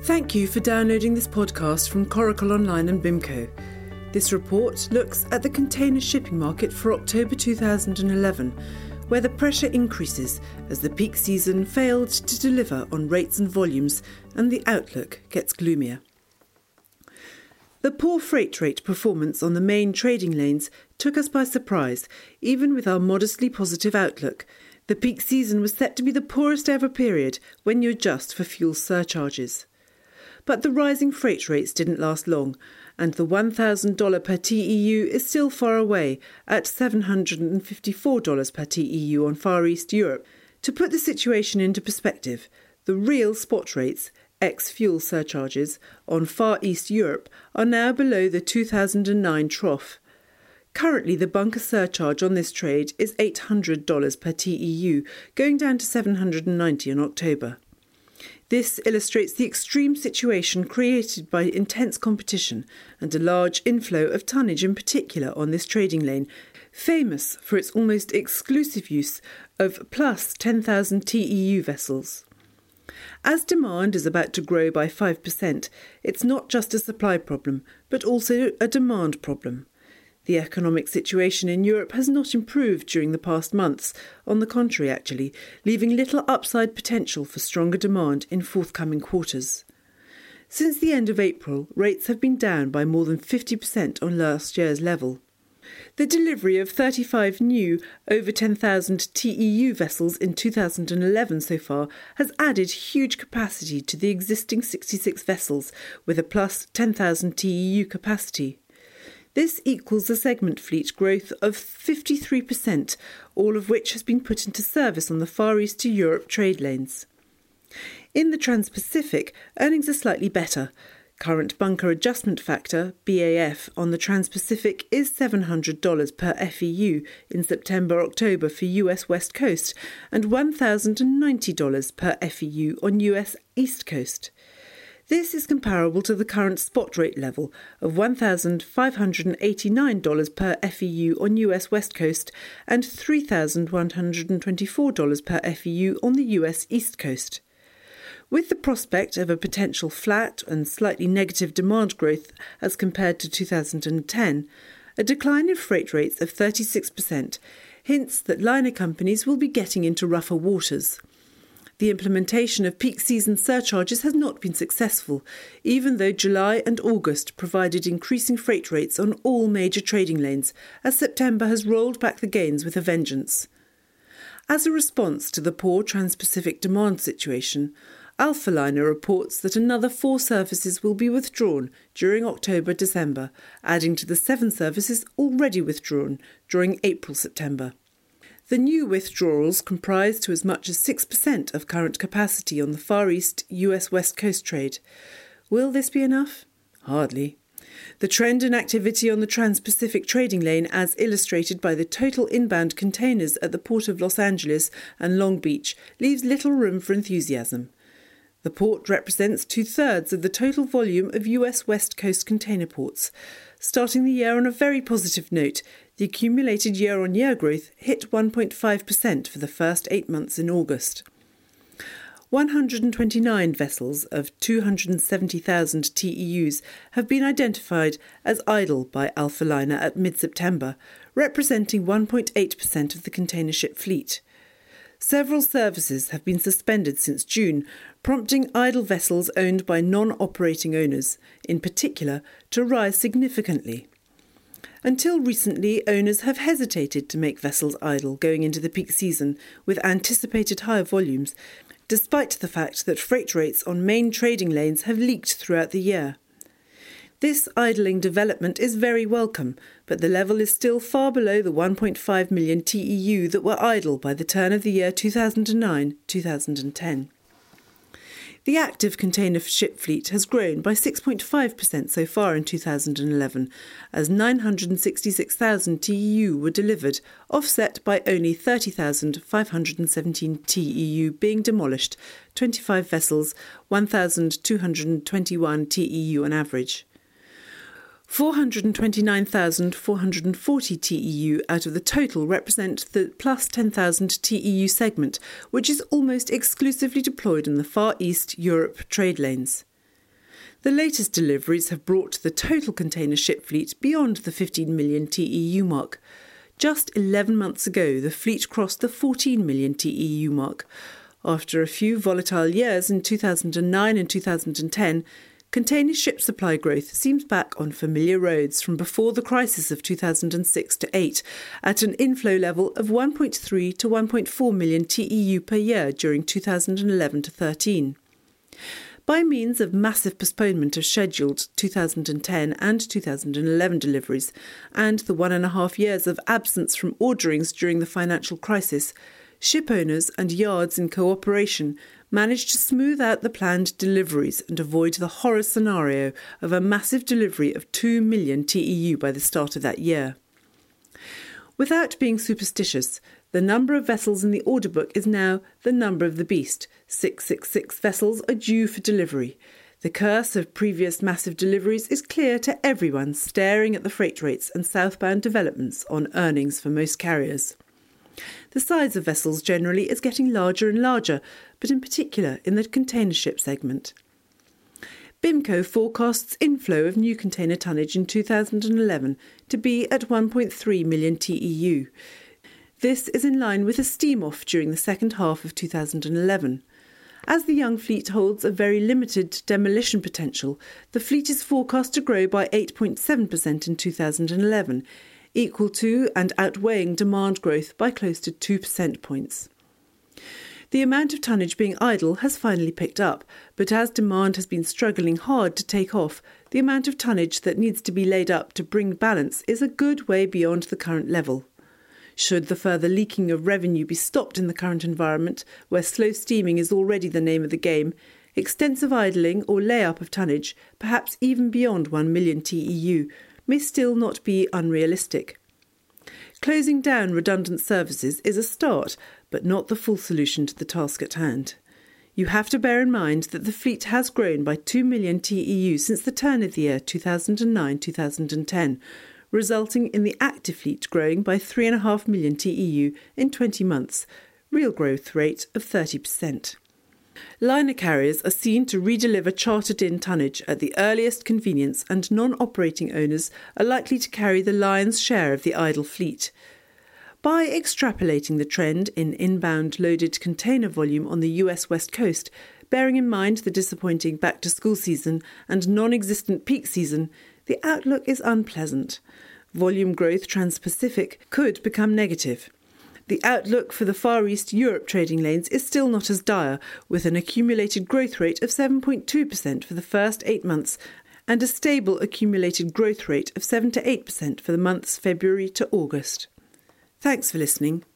Thank you for downloading this podcast from Coracle Online and BIMCO. This report looks at the container shipping market for October 2011, where the pressure increases as the peak season failed to deliver on rates and volumes and the outlook gets gloomier. The poor freight rate performance on the main trading lanes took us by surprise, even with our modestly positive outlook. The peak season was set to be the poorest ever period when you adjust for fuel surcharges. But the rising freight rates didn't last long, and the $1,000 per TEU is still far away at $754 per TEU on Far East Europe. To put the situation into perspective, the real spot rates, ex-fuel surcharges, on Far East Europe are now below the 2009 trough. Currently, the bunker surcharge on this trade is $800 per TEU, going down to $790 in October. This illustrates the extreme situation created by intense competition and a large inflow of tonnage in particular on this trading lane, famous for its almost exclusive use of plus 10,000 TEU vessels. As demand is about to grow by 5%, it's not just a supply problem, but also a demand problem. The economic situation in Europe has not improved during the past months, on the contrary actually, leaving little upside potential for stronger demand in forthcoming quarters. Since the end of April, rates have been down by more than 50% on last year's level. The delivery of 35 new over 10,000 TEU vessels in 2011 so far has added huge capacity to the existing 66 vessels with a plus 10,000 TEU capacity. This equals a segment fleet growth of 53%, all of which has been put into service on the Far East to Europe trade lanes. In the Trans-Pacific, earnings are slightly better. Current bunker adjustment factor, BAF, on the Trans-Pacific is $700 per FEU in September-October for US West Coast and $1,090 per FEU on US East Coast. This is comparable to the current spot rate level of $1,589 per FEU on US West Coast and $3,124 per FEU on the US East Coast. With the prospect of a potential flat and slightly negative demand growth as compared to 2010, a decline in freight rates of 36% hints that liner companies will be getting into rougher waters. The implementation of peak season surcharges has not been successful, even though July and August provided increasing freight rates on all major trading lanes, as September has rolled back the gains with a vengeance. As a response to the poor Trans-Pacific demand situation, Alphaliner reports that another 4 services will be withdrawn during October-December, adding to the 7 services already withdrawn during April-September. The new withdrawals comprise to as much as 6% of current capacity on the Far East US West Coast trade. Will this be enough? Hardly. The trend in activity on the Trans-Pacific trading lane, as illustrated by the total inbound containers at the Port of Los Angeles and Long Beach, leaves little room for enthusiasm. The port represents 2/3 of the total volume of US West Coast container ports. Starting the year on a very positive note, the accumulated year-on-year growth hit 1.5% for the first 8 months in August. 129 vessels of 270,000 TEUs have been identified as idle by Alphaliner at mid-September, representing 1.8% of the container ship fleet. Several services have been suspended since June, prompting idle vessels owned by non-operating owners, in particular, to rise significantly. Until recently, owners have hesitated to make vessels idle going into the peak season with anticipated higher volumes, despite the fact that freight rates on main trading lanes have leaked throughout the year. This idling development is very welcome, but the level is still far below the 1.5 million TEU that were idle by the turn of the year 2009-2010. The active container ship fleet has grown by 6.5% so far in 2011, as 966,000 TEU were delivered, offset by only 30,517 TEU being demolished, 25 vessels, 1,221 TEU on average. 429,440 TEU out of the total represent the plus 10,000 TEU segment, which is almost exclusively deployed in the Far East Europe trade lanes. The latest deliveries have brought the total container ship fleet beyond the 15 million TEU mark. Just 11 months ago, the fleet crossed the 14 million TEU mark. After a few volatile years in 2009 and 2010, container ship supply growth seems back on familiar roads from before the crisis of 2006 to 8, at an inflow level of 1.3 to 1.4 million TEU per year during 2011 to 13. By means of massive postponement of scheduled 2010 and 2011 deliveries, and the 1.5 years of absence from orderings during the financial crisis, ship owners and yards in cooperation managed to smooth out the planned deliveries and avoid the horror scenario of a massive delivery of 2 million TEU by the start of that year. Without being superstitious, the number of vessels in the order book is now the number of the beast. 666 vessels are due for delivery. The curse of previous massive deliveries is clear to everyone staring at the freight rates and southbound developments on earnings for most carriers. The size of vessels generally is getting larger and larger, but in particular in the container ship segment. BIMCO forecasts inflow of new container tonnage in 2011 to be at 1.3 million TEU. This is in line with a steam-off during the second half of 2011. As the young fleet holds a very limited demolition potential, the fleet is forecast to grow by 8.7% in 2011, equal to and outweighing demand growth by close to 2 percent points. The amount of tonnage being idle has finally picked up, but as demand has been struggling hard to take off, the amount of tonnage that needs to be laid up to bring balance is a good way beyond the current level. Should the further leaking of revenue be stopped in the current environment, where slow steaming is already the name of the game, extensive idling or lay-up of tonnage, perhaps even beyond 1 million TEU, may still not be unrealistic. Closing down redundant services is a start, but not the full solution to the task at hand. You have to bear in mind that the fleet has grown by 2 million TEU since the turn of the year 2009-2010, resulting in the active fleet growing by 3.5 million TEU in 20 months, real growth rate of 30%. Liner carriers are seen to redeliver chartered-in tonnage at the earliest convenience, and non-operating owners are likely to carry the lion's share of the idle fleet. By extrapolating the trend in inbound loaded container volume on the US West Coast, bearing in mind the disappointing back-to-school season and non-existent peak season, the outlook is unpleasant. Volume growth trans-Pacific could become negative. The outlook for the Far East Europe trading lanes is still not as dire, with an accumulated growth rate of 7.2% for the first 8 months and a stable accumulated growth rate of 7 to 8% for the months February to August. Thanks for listening.